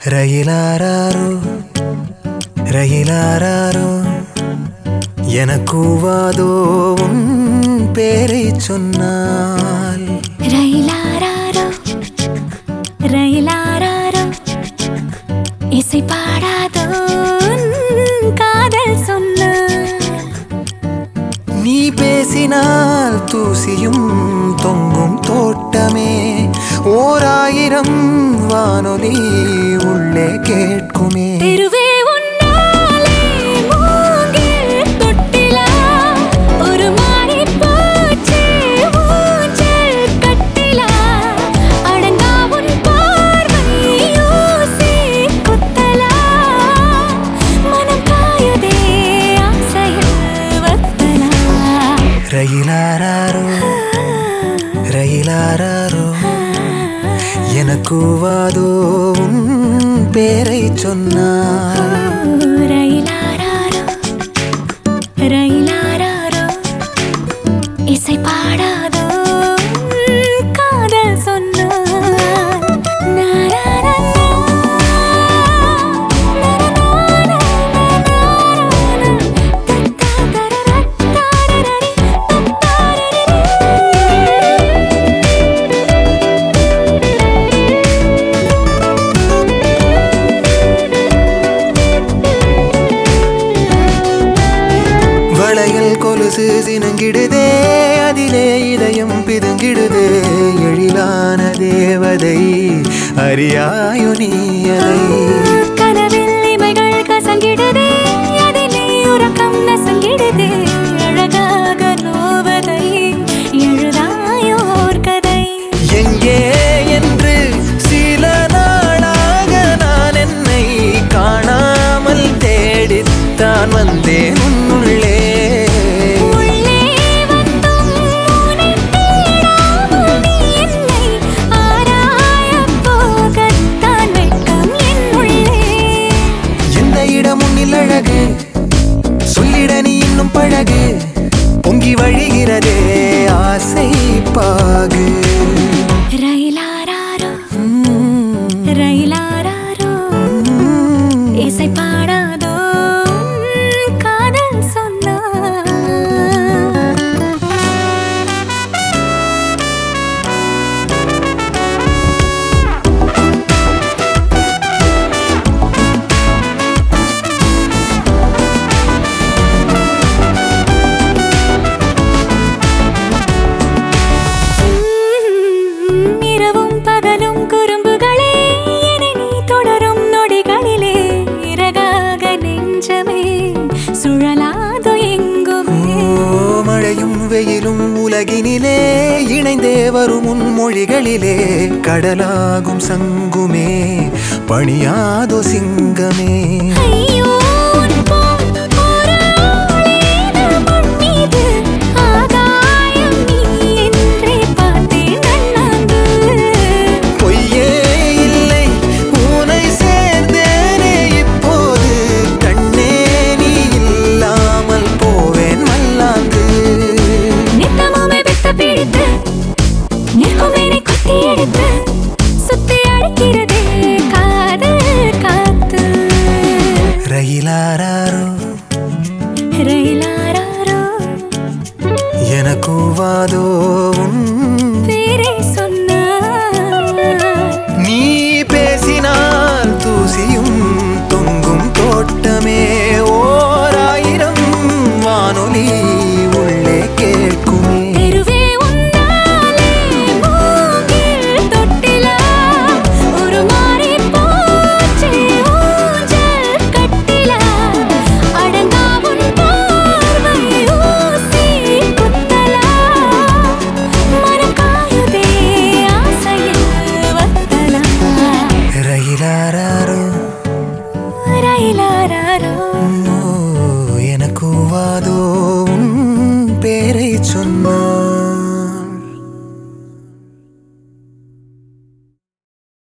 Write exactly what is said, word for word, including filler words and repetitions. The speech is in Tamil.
ரயிலாராரோ ரயிலாராரோ எனக்குவாதோ உன் பேரை சொன்னால் ரயிலாராரோ ரயிலாராரோ இசை பாடாதோ காதல் சொன்னால் நீ பேசினால் தூசியும் தொங்கும் தோட்டமே ஓராயிரம் வானொலி உள்ளே கேட்குமே தெருவே உன்னாலே மூங்கில் தொட்டிலா ஒரு மாறி போச்சு ஊஞ்சல் கட்டிலா அடங்கா உன் பார்வை யோசி குத்தலா மனம் காயுதே ஆசையில் வத்தலா ரயிலாராரோ ரயிலாராரோ எனக்குவாதோ உன் பேரை சொன்னால் ரயிலாராரோ ரயிலாராரோ இசை பாடாதோ காதல் சொன்னால் வளையல் கொலுசு சினங்கிடுதே அதிலே இதயம் பிதுங்கிடுதே எழிலான தேவதை அறியாயோ நீ அதை கனவில் இமைகள் கசங்கிடுதே அதிலே உறக்கம் நசங்கிடுதே அழகாக நோவதை எழுதாயோர் கதை எங்கே என்று சில நாளாக நான் என்னை காணாமல் தேடித்தான் வந்தேன் உன்னுள்ளே உள்ளே வந்தும் உனைத் தேடாமல் நீ என்னை ஆராயப் போகத்தான் வெட்கம் என் உள்ளே எந்த இடம் உன்னில் அழகு சொல்லிட நீ இன்னும் பழகு பொங்கி வழிகிறதே ஆசை பாகு ரயிலாராரோ ரயிலாராரோ இசை பாடாதோ காதல் சொன்னால் இரவும் பகலும் குறும்புகளே என்னை நீ தொடரும் நொடிகளிலே இறகாக நெஞ்சமே சுழலாதோ எங்குமே ஓ மழையும் வெயிலும் உலகினிலே இணைந்தே வரும் உன் மொழிகளிலே கடலாகும் சங்குமே பணியாதோ சிங்கமே ஐயோ